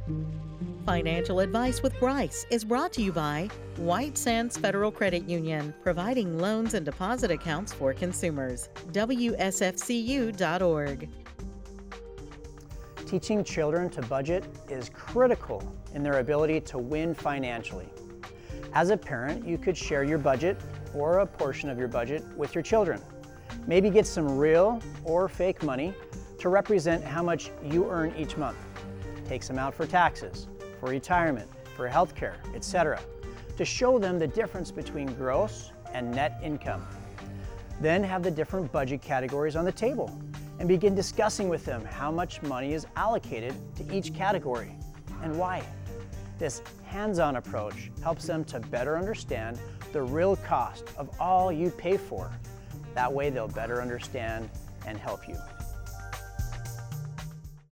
Financial Advice with Bryce is brought to you by White Sands Federal Credit Union, providing loans and deposit accounts for consumers. WSFCU.org. Teaching children to budget is critical in their ability to win financially. As a parent, you could share your budget or a portion of your budget with your children. Maybe get some real or fake money to represent how much you earn each month. Take some out for taxes, for retirement, for healthcare, etc., to show them the difference between gross and net income. Then have the different budget categories on the table and begin discussing with them how much money is allocated to each category and why. This hands-on approach helps them to better understand the real cost of all you pay for. That way they'll better understand and help you.